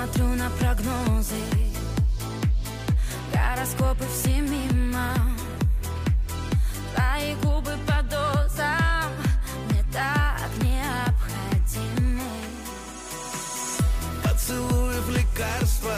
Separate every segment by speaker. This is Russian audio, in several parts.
Speaker 1: смотрю на прогнозы, гороскопы все мимо. Твои губы под дозом мне так необходимы.
Speaker 2: Поцелуев лекарства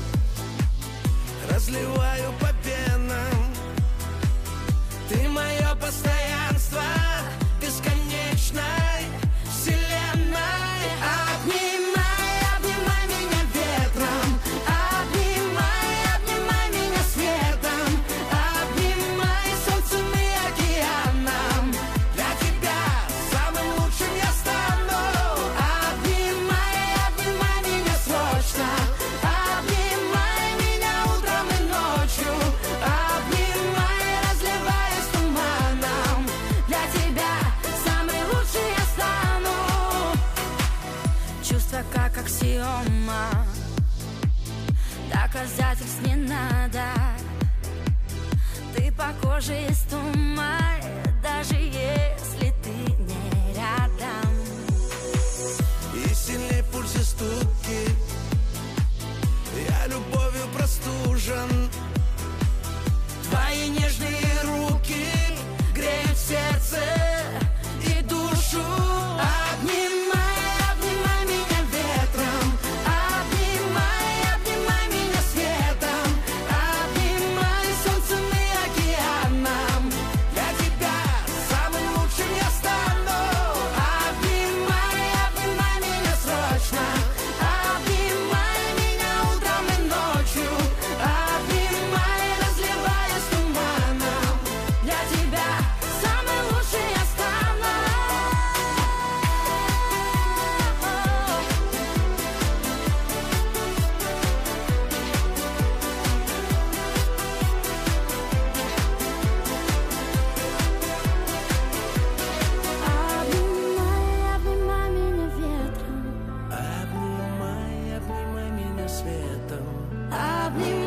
Speaker 2: разливаю по венам. Ты мое постоянство бесконечной вселенной. Обнимай, обнимай меня ветром, обнимай, обнимай меня светом, обнимай солнцем и океаном. Для тебя самым лучшим я стану. Обнимай, обнимай меня срочно, обнимай меня утром и ночью, обнимай, разливаясь туманом. Для тебя самый лучший я стану.
Speaker 1: Чувства как аксиома, доказательств не надо. Ты по коже из тума, даже если ты не рядом.
Speaker 2: И сильней в пульсе стуки, я любовью простужен. Твои нежные руки греют сердце и душу. Обнимай, обнимай меня ветром, обнимай, обнимай меня светом, обнимай солнцем и океаном. Для тебя самым лучшим я стану. Обнимай, обнимай меня срочно, обнимай меня утром и ночью, обнимай, разливаясь туманом. Для тебя самый лучший я стану.
Speaker 1: Обнимай, обнимай меня ветром,
Speaker 2: Обнимай, обнимай меня светом.
Speaker 1: обнимай.